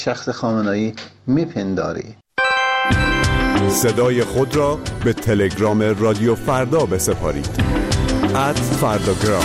شخص خامنه‌ای میپنداری؟ صدای خود را به تلگرام رادیو فردا بسپارید. @فرداگرام.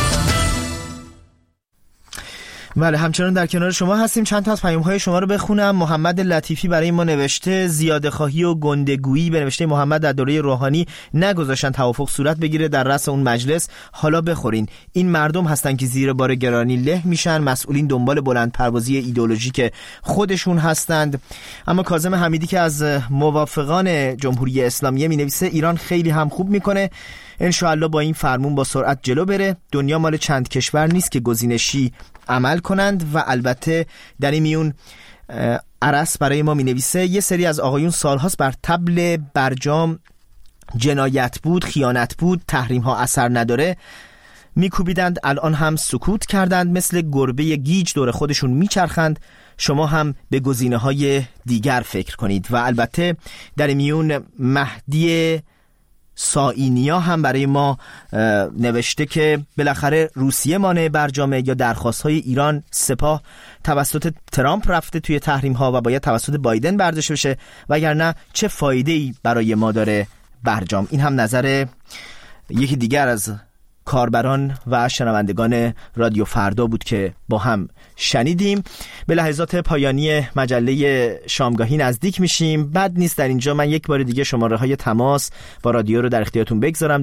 بله، همچنان در کنار شما هستیم. چند تا از پیام‌های شما رو بخونم. محمد لطیفی برای ما نوشته زیاده‌خواهی و گندگویی به نوشته محمد در دوره روحانی نگذاشتن توافق صورت بگیره در رأس اون مجلس. حالا بخورین. این مردم هستن که زیر بار گرانی له میشن. مسئولین دنبال بلند پروازی ایدئولوژیک خودشون هستند. اما کاظم حمیدی که از موافقان جمهوری اسلامی می‌نویسه ایران خیلی هم خوب میکنه. انشاءالله با این فرمون با سرعت جلو بره. دنیا مال چند کشور نیست که گزینشی عمل کنند. و البته در این میون عرس برای ما می نویسه یه سری از آقایون سالهاست بر طبل برجام جنایت بود، خیانت بود، تحریم ها اثر نداره میکوبیدند، الان هم سکوت کردند، مثل گربه گیج دور خودشون میچرخند. شما هم به گزینه های دیگر فکر کنید. و البته در این میون مهدی سائینیا هم برای ما نوشته که بالاخره روسیه مانع برجامه یا درخواست‌های ایران سپاه توسط ترامپ رفته توی تحریم‌ها و باید توسط بایدن برداشته بشه، وگرنه چه فایده‌ای برای ما داره برجام. این هم نظر یکی دیگر از کاربران و شنوندگان رادیو فردا بود که با هم شنیدیم. به لحظات پایانی مجله شامگاهی نزدیک میشیم. بد نیست در اینجا من یک بار دیگه شماره های تماس با رادیو رو در اختیارتون بگذارم.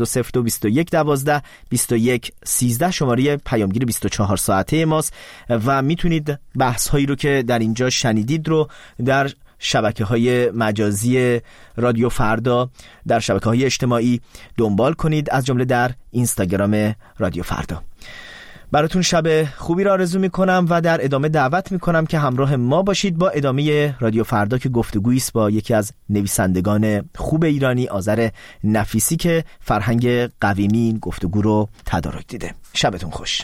20420221122113 شماره پیامگیر 24 ساعته ماست و میتونید بحث هایی رو که در اینجا شنیدید رو در شبکه‌های مجازی رادیو فردا در شبکه‌های اجتماعی دنبال کنید، از جمله در اینستاگرام رادیو فردا. براتون شب خوبی را آرزو میکنم و در ادامه دعوت میکنم که همراه ما باشید با ادامه رادیو فردا که گفتگویی است با یکی از نویسندگان خوب ایرانی، آذر نفیسی، که فرهنگ قویمی این گفتگو رو تدارک دیده. شبتون خوش.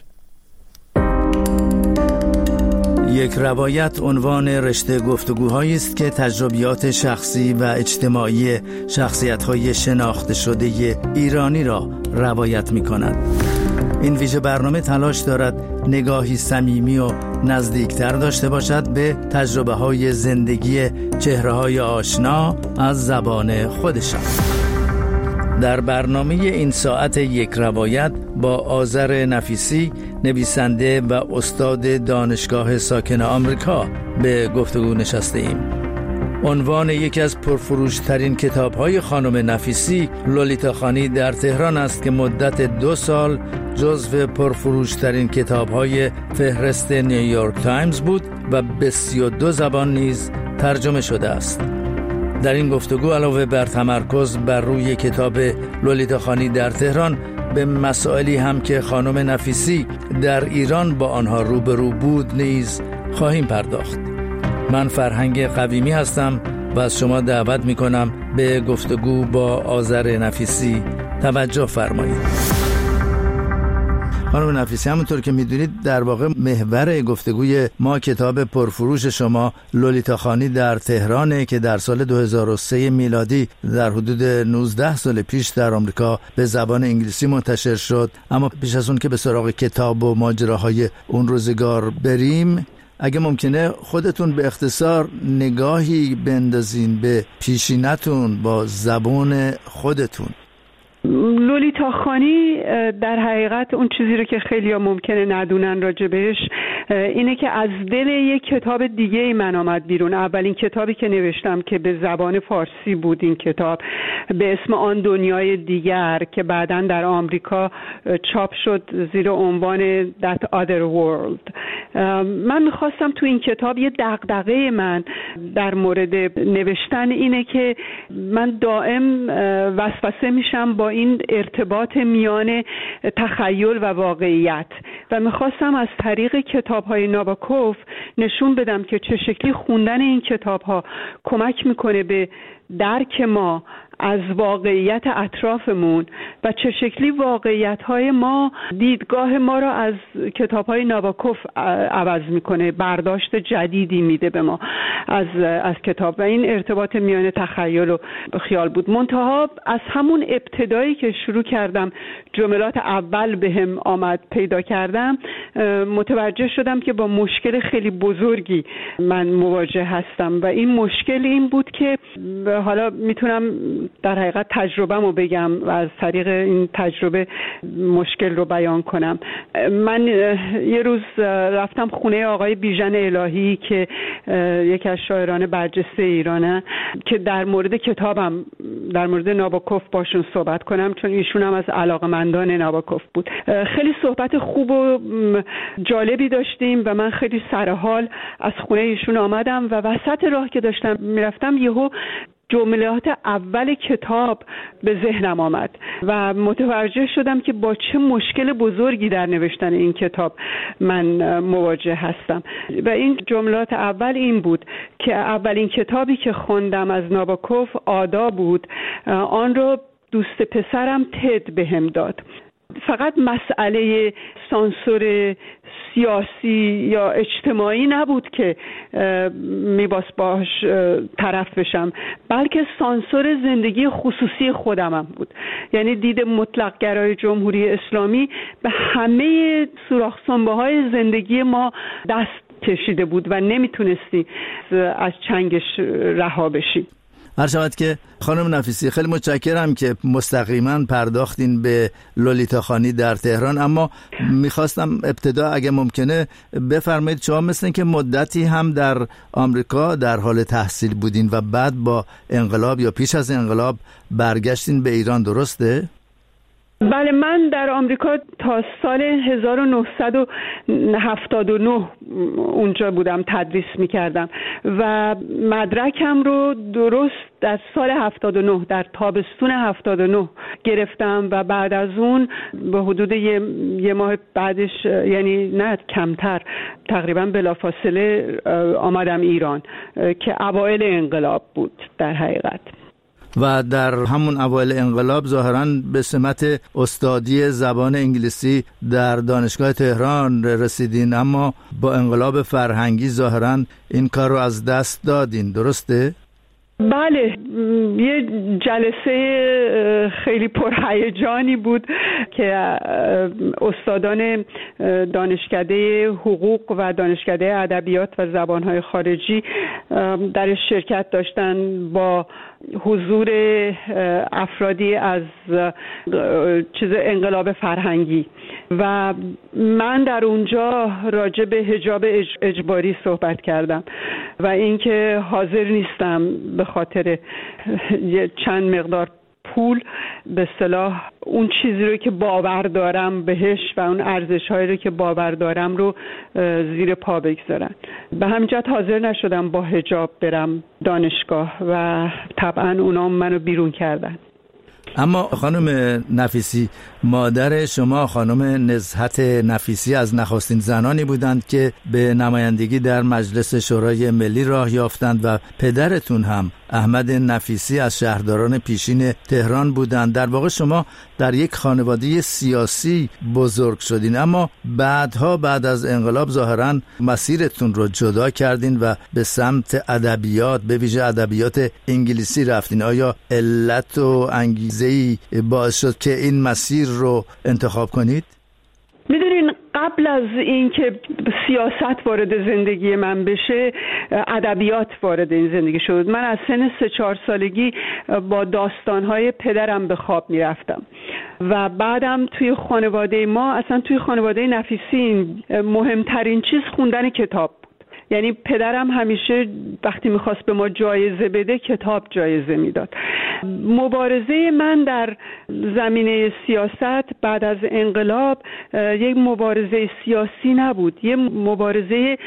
یک روایت عنوان رشته گفتگوهایی است که تجربیات شخصی و اجتماعی شخصیت‌های شناخته شده ایرانی را روایت می‌کند. این ویژه برنامه تلاش دارد نگاهی صمیمی و نزدیکتر داشته باشد به تجربه‌های زندگی چهره‌های آشنا از زبان خودشان. در برنامه این ساعت یک روایت با آذر نفیسی، نویسنده و استاد دانشگاه ساکن آمریکا به گفتگو نشسته ایم. عنوان یکی از پرفروشترین کتاب‌های خانم نفیسی لولیتاخانی در تهران است که مدت 2 سال جزو پرفروشترین کتاب‌های فهرست نیویورک تایمز بود و به 32 زبان نیز ترجمه شده است. در این گفتگو علاوه بر تمرکز بر روی کتاب لولیتاخانی در تهران به مسائلی هم که خانم نفیسی در ایران با آنها روبرو بود نیز خواهیم پرداخت. من فرهنگ قویمی هستم و از شما دعوت می کنم به گفتگو با آذر نفیسی توجه فرمایید. خانم نفیسی، همونطور که میدونید در واقع محور گفتگوی ما کتاب پرفروش شما لولیتاخانی در تهرانه که در سال 2003 میلادی در حدود 19 سال پیش در آمریکا به زبان انگلیسی منتشر شد. اما پیش از اون که به سراغ کتاب و ماجراهای اون روزگار بریم، اگه ممکنه خودتون به اختصار نگاهی بندازین به پیشینتون با زبان خودتون. لولیتاخانی در حقیقت اون چیزی رو که خیلی‌ها ممکنه ندونن راجبش اینه که از دل یک کتاب دیگه ای من آمد بیرون. اولین کتابی که نوشتم که به زبان فارسی بود این کتاب به اسم آن دنیای دیگر که بعداً در آمریکا چاپ شد زیر عنوان That Other World. من میخواستم تو این کتاب یه دغدغه من در مورد نوشتن اینه که من دائم وسوسه میشم با این ارتباط میان تخیل و واقعیت و میخواستم از طریق کتاب‌های ناباکوف نشون بدم که چه شکلی خوندن این کتاب‌ها کمک میکنه به درک ما از واقعیت اطرافمون و چه شکلی واقعیت‌های ما دیدگاه ما را از کتاب‌های ناباکوف عوض می‌کنه، برداشت جدیدی میده به ما از کتاب و این ارتباط میان تخیل و خیال بود. منتها از همون ابتدایی که شروع کردم جملات اول بهم آمد پیدا کردم، متوجه شدم که با مشکل خیلی بزرگی من مواجه هستم و این مشکل این بود که حالا میتونم در حقیقت تجربه‌مو بگم و از طریق این تجربه مشکل رو بیان کنم. من یه روز رفتم خونه آقای بیژن الهی که یکی از شاعران برجسته ایرانه که در مورد کتابم، در مورد ناباکوف باشون صحبت کنم، چون ایشون هم از علاقه‌مندان ناباکوف بود. خیلی صحبت خوب و جالبی داشتیم و من خیلی سرحال از خونه ایشون آمدم و وسط راه که داشتم میرفتم یهو جملات اول کتاب به ذهنم آمد و متوجه شدم که با چه مشکل بزرگی در نوشتن این کتاب من مواجه هستم و این جملات اول این بود که اولین کتابی که خوندم از ناباکوف آدا بود، آن رو دوست پسرم تد بهم داد. فقط مسئله سانسور سیاسی یا اجتماعی نبود که میباس باش طرف بشم، بلکه سانسور زندگی خصوصی خودمم بود. یعنی دید مطلق گرای جمهوری اسلامی به همه سوراخ سنبه های زندگی ما دست کشیده بود و نمیتونستی از چنگش رها بشی. هر شود که خانم نفیسی خیلی متشکرم که مستقیما پرداختین به لولیتا خانی در تهران، اما میخواستم ابتدا اگه ممکنه بفرمایید شما مثل که مدتی هم در آمریکا در حال تحصیل بودین و بعد با انقلاب یا پیش از انقلاب برگشتین به ایران، درسته؟ بله، من در آمریکا تا سال 1979 اونجا بودم، تدریس میکردم و مدرکم رو درست در سال 79 در تابستون 79 گرفتم و بعد از اون به حدود یه ماه بعدش، یعنی نه کمتر، تقریبا بلافاصله آمدم ایران که اوایل انقلاب بود در حقیقت. و در همون اوایل انقلاب ظاهراً به سمت استادی زبان انگلیسی در دانشگاه تهران رسیدین، اما با انقلاب فرهنگی ظاهراً این کار رو از دست دادین، درسته؟ بله، یه جلسه خیلی پرهیجانی بود که استادان دانشکده حقوق و دانشکده ادبیات و زبانهای خارجی در شرکت داشتن با حضور افرادی از انقلاب فرهنگی و من در اونجا راجع به حجاب اجباری صحبت کردم و اینکه حاضر نیستم به خاطر چند مقدار پول به اصطلاح اون چیزی رو که باور دارم بهش و اون ارزش‌هایی رو که باور دارم رو زیر پا بگذارن. به همین جهت حاضر نشدم با حجاب برم دانشگاه و طبعا اونا منو بیرون کردن. اما خانم نفیسی، مادر شما خانم نزهت نفیسی از نخستین زنانی بودند که به نمایندگی در مجلس شورای ملی راه یافتند و پدرتون هم احمد نفیسی از شهرداران پیشین تهران بودند. در واقع شما در یک خانواده سیاسی بزرگ شدین، اما بعدها بعد از انقلاب ظاهراً مسیرتون رو جدا کردین و به سمت ادبیات، به ویژه ادبیات انگلیسی رفتین. آیا علت و انگیزه‌ای باعث شد که این مسیر رو انتخاب کنید؟ میدونین قبل از این که سیاست وارد زندگی من بشه، ادبیات وارد این زندگی شد. من از سن 3-4 سالگی با داستانهای پدرم به خواب میرفتم و بعدم توی خانواده ما، اصلا توی خانواده نفیسی، مهمترین چیز خوندن کتاب. یعنی پدرم همیشه وقتی میخواست به ما جایزه بده کتاب جایزه میداد. مبارزه من در زمینه سیاست بعد از انقلاب یک مبارزه سیاسی نبود، یک مبارزه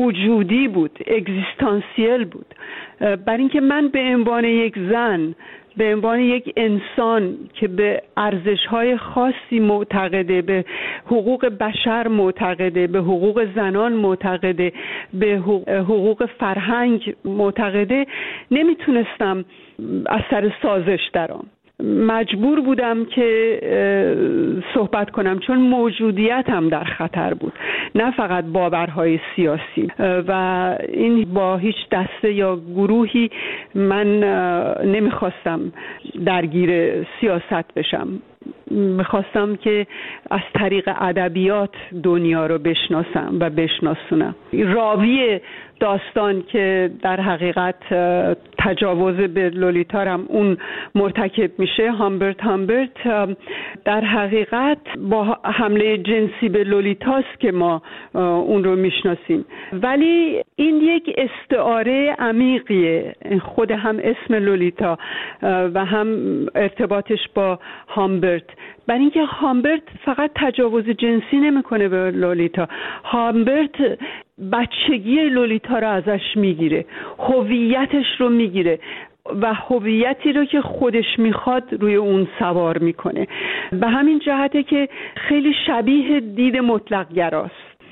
وجودی بود، اگزیستانسیل بود، برای اینکه من به عنوان یک زن به عنوان یک انسان که به ارزش‌های خاصی معتقده، به حقوق بشر معتقده، به حقوق زنان معتقده، به حقوق فرهنگ معتقده، نمیتونستم از سر سازش درام. مجبور بودم که صحبت کنم چون موجودیتم در خطر بود، نه فقط باورهای سیاسی. و این با هیچ دسته یا گروهی من نمیخواستم درگیر سیاست بشم. میخواستم که از طریق ادبیات دنیا رو بشناسم و بشناسونم. راوی داستان که در حقیقت تجاوز به لولیتا هم اون مرتکب میشه، هامبرت در حقیقت با حمله جنسی به لولیتاست که ما اون رو میشناسیم، ولی این یک استعاره عمیقیه، خود هم اسم لولیتا و هم ارتباطش با هامبرت. برای اینکه هامبرت فقط تجاوز جنسی نمیکنه به لولیتا، هامبرت بچگی لولیتا رو ازش میگیره، هویتش رو میگیره و هویتی رو که خودش میخواد روی اون سوار میکنه. به همین جهته که خیلی شبیه دید مطلق گراست.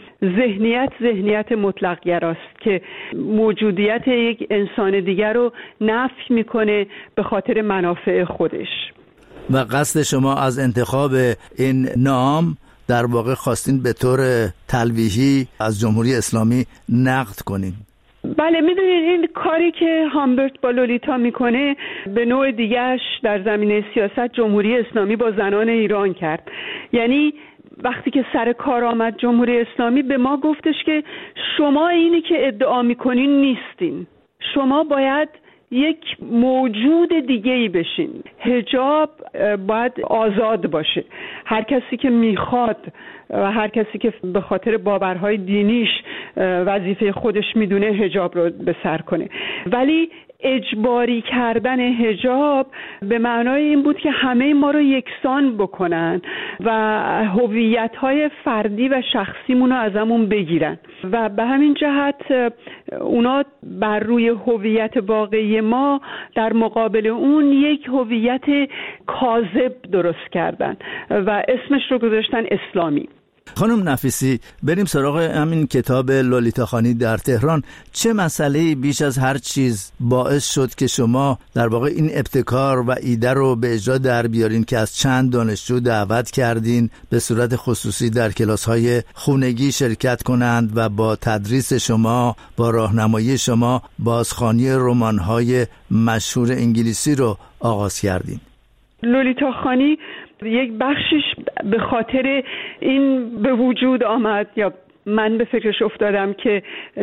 ذهنیت مطلق گراست که موجودیت یک انسان دیگر رو نفی میکنه به خاطر منافع خودش. و قصد شما از انتخاب این نام در واقع خواستین به طور تلویحی از جمهوری اسلامی نقد کنین؟ بله، میدونید این کاری که هامبرت با لولیتا میکنه به نوع دیگهش در زمینه سیاست جمهوری اسلامی با زنان ایران کرد. یعنی وقتی که سر کار آمد جمهوری اسلامی به ما گفتش که شما اینی که ادعا میکنین نیستین، شما باید یک موجود دیگه‌ای بشین. حجاب باید آزاد باشه، هر کسی که میخواد و هر کسی که به خاطر باورهای دینیش وظیفه خودش میدونه حجاب رو به سر کنه. ولی اجباری کردن حجاب به معنای این بود که همه ما رو یکسان بکنن و هویت‌های فردی و شخصیمون رو ازمون بگیرن و به همین جهت اونا بر روی هویت واقعی ما در مقابل اون یک هویت کاذب درست کردن و اسمش رو گذاشتن اسلامی. خانم نفیسی، بریم سراغ همین کتاب لولیتا خانی در تهران. چه مسئله‌ای بیش از هر چیز باعث شد که شما در واقع این ابتکار و ایده رو به اجرا در بیارین که از چند دانشجو دعوت کردین به صورت خصوصی در کلاس‌های خونگی شرکت کنند و با تدریس شما، با راهنمایی شما بازخوانی رمان‌های مشهور انگلیسی رو آغاز کردین؟ لولیتا خانی یک بخشش به خاطر این به وجود آمد یا من به فکرش افتادم که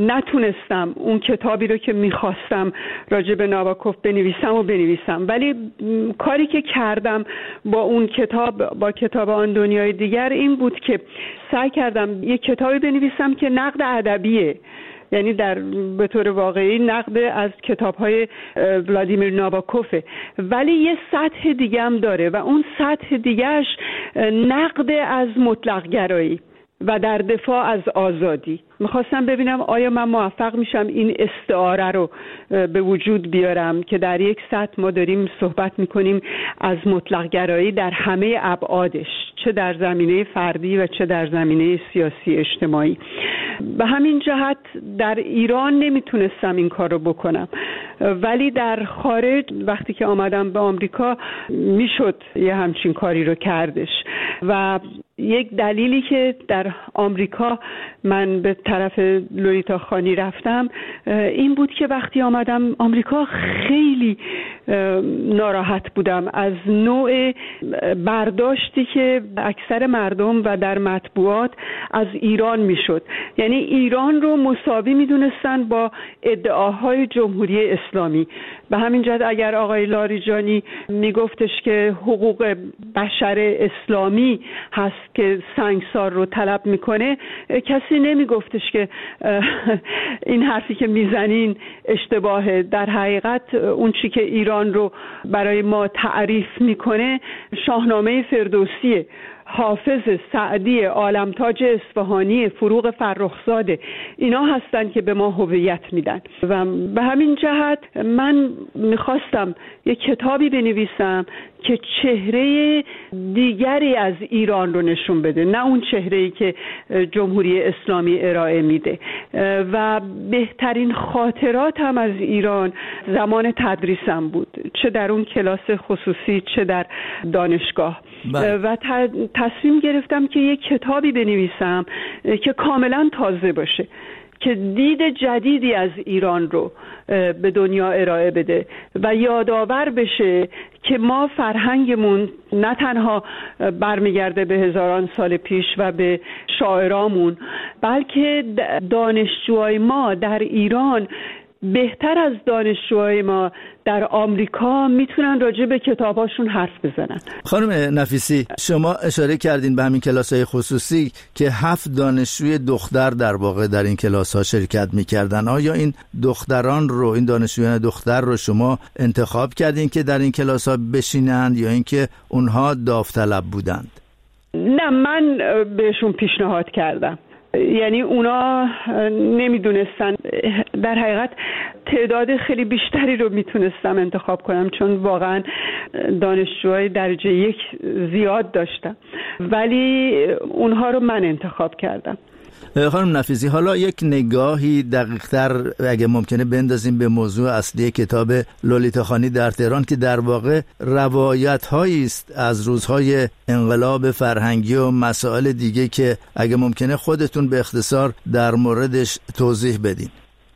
نتونستم اون کتابی رو که میخواستم راجع به ناباکوف بنویسم، ولی کاری که کردم با اون کتاب، با کتاب آن دنیای دیگر، این بود که سعی کردم یک کتابی بنویسم که نقد ادبیه، یعنی به طور واقعی نقد از کتاب‌های ولادیمیر ناباکوفه، ولی یه سطح دیگه هم داره و اون سطح دیگهش نقد از مطلق گرایی و در دفاع از آزادی. میخواستم ببینم آیا من موفق میشم این استعاره رو به وجود بیارم که در یک سطح ما داریم صحبت میکنیم از مطلق گرایی در همه ابعادش، چه در زمینه فردی و چه در زمینه سیاسی اجتماعی. به همین جهت در ایران نمیتونستم این کار رو بکنم، ولی در خارج وقتی که آمدم به آمریکا میشد یه همچین کاری رو کردش. و یک دلیلی که در آمریکا من به طرف لولیتا خانی رفتم این بود که وقتی آمدم آمریکا خیلی ناراحت بودم از نوع برداشتی که اکثر مردم و در مطبوعات از ایران میشد. یعنی ایران رو مساوی میدونستن با ادعاهای جمهوری اسلامی. به همین جهت اگر آقای لاریجانی میگفتش که حقوق بشر اسلامی هست که سنگسار رو طلب میکنه، کسی نمیگفتش که این حرفی که میزنین اشتباهه. در حقیقت اون چی که ایران رو برای ما تعریف میکنه شاهنامه فردوسیه حافظ، سعدی، عالمتاج اصفهانی، فروغ فرخزاده، اینا هستن که به ما هویت میدن. و به همین جهت من میخواستم یک کتابی بنویسم که چهره دیگری از ایران رو نشون بده، نه اون چهره‌ای که جمهوری اسلامی ارائه میده. و بهترین خاطراتم از ایران زمان تدریسم بود، چه در اون کلاس خصوصی چه در دانشگاه. و تصمیم گرفتم که یک کتابی بنویسم که کاملا تازه باشه، که دید جدیدی از ایران رو به دنیا ارائه بده و یادآور بشه که ما فرهنگمون نه تنها برمیگرده به هزاران سال پیش و به شاعرامون، بلکه دانشجوهای ما در ایران بهتر از دانشجوهای ما در آمریکا میتونن راجع به کتاباشون حرف بزنن. خانم نفیسی، شما اشاره کردین به همین کلاس‌های خصوصی که 7 دانشجوی دختر در واقع در این کلاس‌ها شرکت می‌کردن. آیا این دختران رو، این دانشجویان دختر رو شما انتخاب کردین که در این کلاس‌ها بشینند یا اینکه اونها داوطلب بودند؟ نه، من بهشون پیشنهاد کردم. یعنی اونا نمیدونستن، در حقیقت تعداد خیلی بیشتری رو میتونستم انتخاب کنم چون واقعا دانشجوهای درجه 1 زیاد داشتم، ولی اونها رو من انتخاب کردم. خانم نفیسی، حالا یک نگاهی دقیق‌تر اگه ممکنه بندازیم به موضوع اصلی کتاب لولیتاخانی در تهران که در واقع روایت‌هایی است از روزهای انقلاب فرهنگی و مسائل دیگه که اگه ممکنه خودتون به اختصار در موردش توضیح بدین.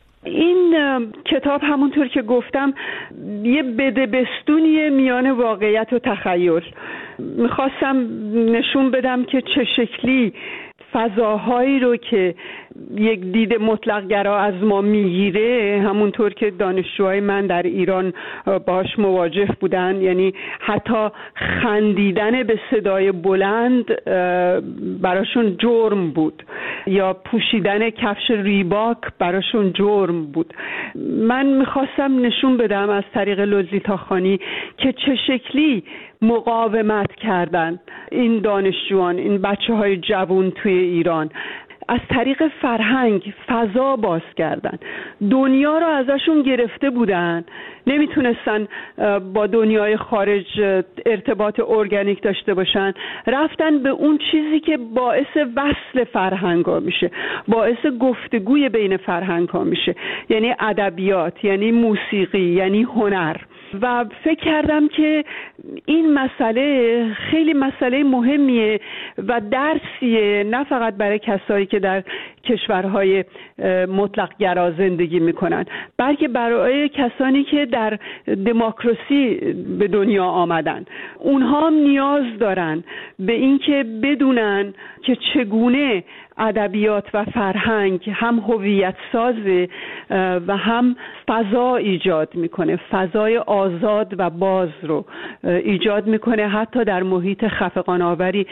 این کتاب همونطور که گفتم یه بدبستونیه میان واقعیت و تخیل. میخواستم نشون بدم که چه شکلی فضاهایی رو که یک دید مطلق گرا از ما میگیره، همونطور که دانشجوهای من در ایران باش مواجه بودن، یعنی حتی خندیدن به صدای بلند براشون جرم بود یا پوشیدن کفش ریباک براشون جرم بود. من میخواستم نشون بدم از طریق لولیتاخانی که چه شکلی مقاومت کردن این دانشجویان، این بچه‌های جوان توی ایران، از طریق فرهنگ فضا باز کردن. دنیا رو ازشون گرفته بودن، نمیتونستن با دنیای خارج ارتباط ارگانیک داشته باشن، رفتن به اون چیزی که باعث وصل فرهنگ ها میشه، باعث گفتگوی بین فرهنگ ها میشه، یعنی ادبیات، یعنی موسیقی، یعنی هنر. و فکر کردم که این مسئله خیلی مسئله مهمیه و درسیه، نه فقط برای کسایی که در کشورهای مطلق گرا زندگی میکنن، بلکه برای کسانی که در دموکراسی به دنیا آمدن. اونها هم نیاز دارن به این که بدونن که چگونه ادبیات و فرهنگ هم هویت سازه و هم فضا ایجاد میکنه، فضای آزاد و باز رو ایجاد میکنه، حتی در محیط خفقان‌آوری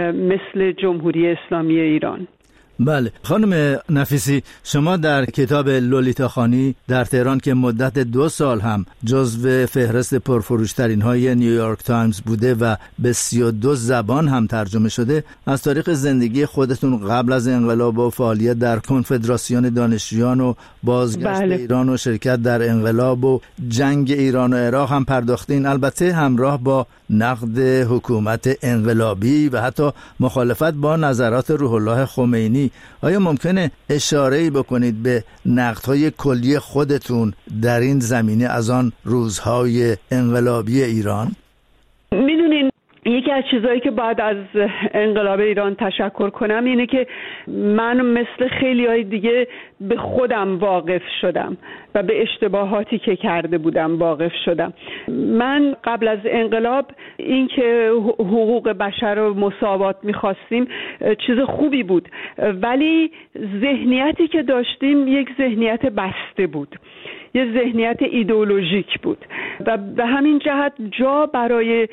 مثل جمهوری اسلامی ایران. بله خانم نفیسی، شما در کتاب لولیتاخانی در تهران که مدت 2 سال هم جزو فهرست پرفروشترین های نیویورک تایمز بوده و به 32 زبان هم ترجمه شده، از تاریخ زندگی خودتون قبل از انقلاب و فعالیت در کنفدراسیون دانشجویان و بازگشت به ایران و شرکت در انقلاب و جنگ ایران و عراق هم پرداختین، البته همراه با نقد حکومت انقلابی و حتی مخالفت با نظرات روح الله خمینی. آیا ممکنه اشاره‌ای بکنید به نقدهای کلی خودتون در این زمینه از آن روزهای انقلابی ایران؟ میدونین یکی از چیزایی که بعد از انقلاب ایران تشکر کنم اینه که من مثل خیلی های دیگه به خودم واقف شدم و به اشتباهاتی که کرده بودم واقف شدم. من قبل از انقلاب این که حقوق بشر و مساوات میخواستیم چیز خوبی بود، ولی ذهنیتی که داشتیم یک ذهنیت بسته بود، یه ذهنیت ایدئولوژیک بود و به همین جهت جا برای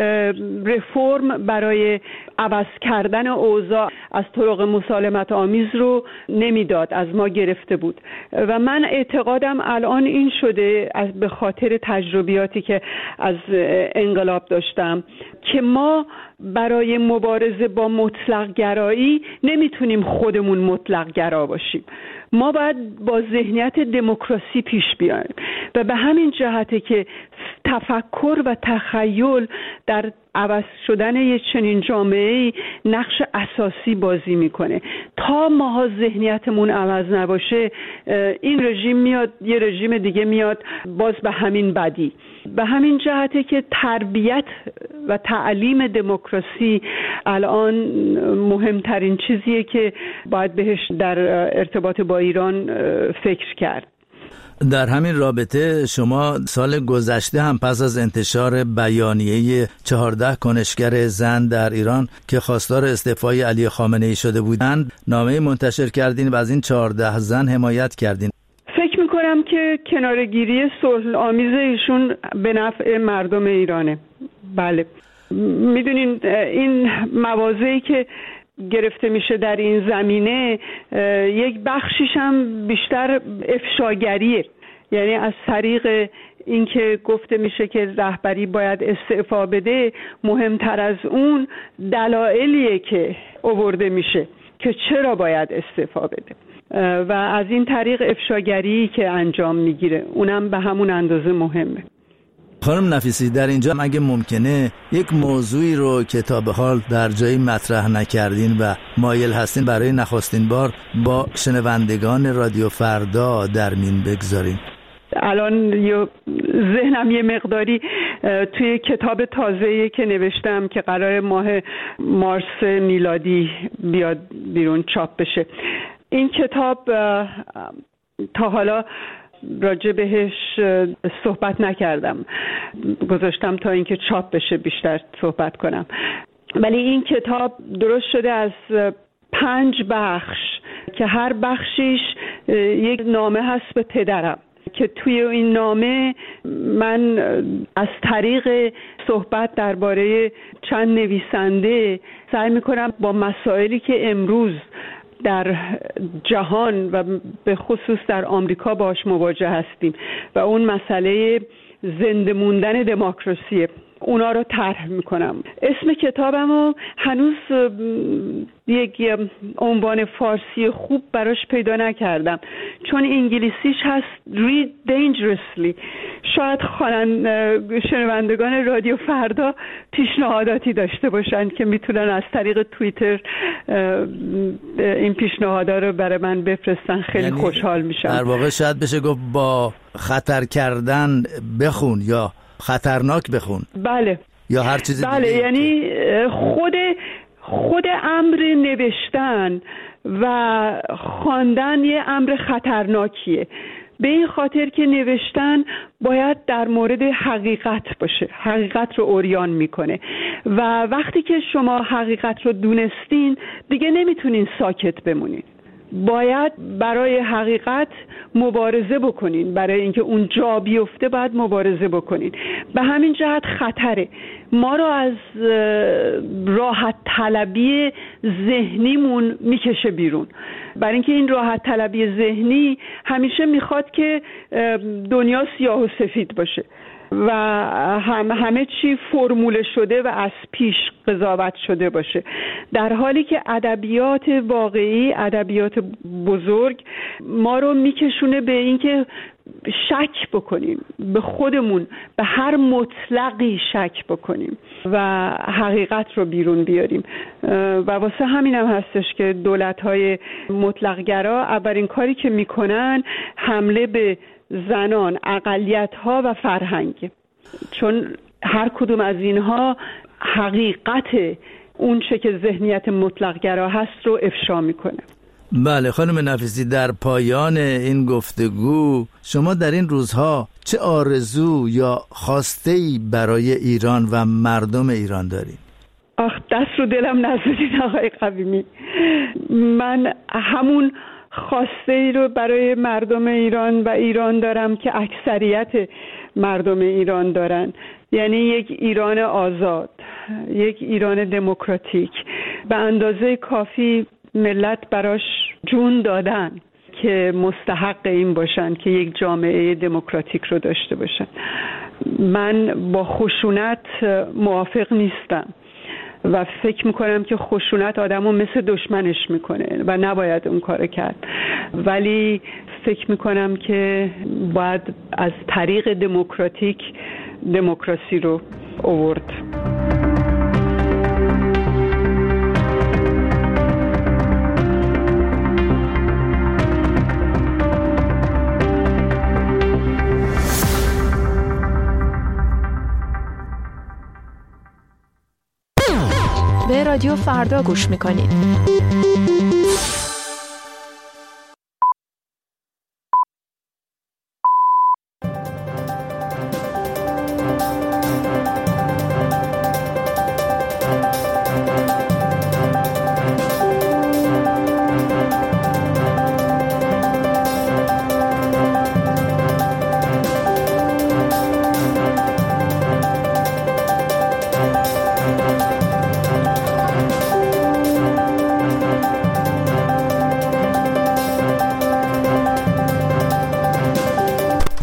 رفرم، برای عوض کردن اوضاع از طرق مسالمت آمیز رو نمیداد، از ما گرفته بود. و من اعتقادم الان این شده به خاطر تجربیاتی که از انقلاب داشتم که ما برای مبارزه با مطلق گرایی نمیتونیم خودمون مطلق گرا باشیم. ما باید با ذهنیت دموکراسی پیش بیایم و به همین جهته که تفکر و تخیل در عوض شدن یک چنین جامعه‌ای نقش اساسی بازی میکنه. تا ماها ذهنیتمون عوض نباشه این رژیم میاد یه رژیم دیگه میاد باز به همین بدی. به همین جهته که تربیت و تعلیم دموکراسی الان مهمترین چیزیه که باید بهش در ارتباط با ایران فکر کرد. در همین رابطه شما سال گذشته هم پس از انتشار بیانیه 14 کنشگر زن در ایران که خواستار استعفای علی خامنه‌ای شده بودند نامه منتشر کردین و از این 14 زن حمایت کردین. فکر میکنم که کناره‌گیری صلح‌آمیز ایشون به نفع مردم ایرانه. بله، میدونین این مواضعی که گرفته میشه در این زمینه یک بخشیش هم بیشتر افشاگریه، یعنی از طریق اینکه گفته میشه که رهبری باید استعفا بده، مهمتر از اون دلایلیه که آورده میشه که چرا باید استعفا بده و از این طریق افشاگری که انجام میگیره اونم به همون اندازه مهمه. خانم نفیسی، در اینجا اگه ممکنه یک موضوعی رو که تا به حال در جایی مطرح نکردین و مایل هستین برای نخستین بار با شنوندگان رادیو فردا در میون بگذارین. الان ذهنم یه مقداری توی کتاب تازه‌ای که نوشتم که قرار ماه مارس میلادی بیاد بیرون چاپ بشه. این کتاب تا حالا راجع بهش صحبت نکردم، گذاشتم تا اینکه چاپ بشه بیشتر صحبت کنم. ولی این کتاب درست شده از 5 بخش که هر بخشیش یک نامه هست به پدرم که توی این نامه من از طریق صحبت درباره چند نویسنده سعی میکنم با مسائلی که امروز در جهان و به خصوص در آمریکا باش مواجه هستیم و اون مسئله زنده موندن دموکراسی، اونا رو طرح میکنم. اسم کتابمو هنوز یک عنوان فارسی خوب براش پیدا نکردم چون انگلیسیش هست Read Dangerously. شاید شنوندگان رادیو فردا پیشنهاداتی داشته باشن که میتونن از طریق توییتر این پیشنهادا رو برای من بفرستن. خیلی خوشحال میشم. در واقع شاید بشه گفت با خطر کردن بخون یا خطرناک بخون. بله، یا هر چیزی بله دیگه. یعنی خود امر نوشتن و خواندن یه امر خطرناکیه، به این خاطر که نوشتن باید در مورد حقیقت باشه، حقیقت رو عریان میکنه و وقتی که شما حقیقت رو دونستین دیگه نمیتونین ساکت بمونین، باید برای حقیقت مبارزه بکنین، برای اینکه اون جا بیفته باید مبارزه بکنین. به همین جهت خطره، ما رو از راحت طلبی ذهنیمون میکشه بیرون، برای اینکه این راحت طلبی ذهنی همیشه میخواد که دنیا سیاه و سفید باشه و همه چی فرموله شده و از پیش قضاوت شده باشه، در حالی که ادبیات واقعی، ادبیات بزرگ ما رو میکشونه به اینکه شک بکنیم به خودمون، به هر مطلقی شک بکنیم و حقیقت رو بیرون بیاریم و واسه همینم هستش که دولت‌های مطلق‌گرا اولین کاری که میکنن حمله به زنان، اقلیت‌ها و فرهنگ، چون هر کدوم از اینها حقیقت اون چه که ذهنیت مطلق‌گرا هست رو افشا میکنه. بله خانم نفیسی، در پایان این گفتگو شما در این روزها چه آرزو یا خواسته‌ای برای ایران و مردم ایران دارید؟ دست رو دلم نذارید آقای قویمی، من همون خواسته رو برای مردم ایران و ایران دارم که اکثریت مردم ایران دارن، یعنی یک ایران آزاد، یک ایران دموکراتیک. به اندازه کافی ملت براش جون دادن که مستحق این باشن که یک جامعه دموکراتیک رو داشته باشن. من با خشونت موافق نیستم و فکر میکنم که خشونت آدمو مثل دشمنش میکنه و نباید اون کار کرد. ولی فکر میکنم که باید از طریق دموکراتیک دموکراسی رو آورد. به رادیو فردا گوش میکنید.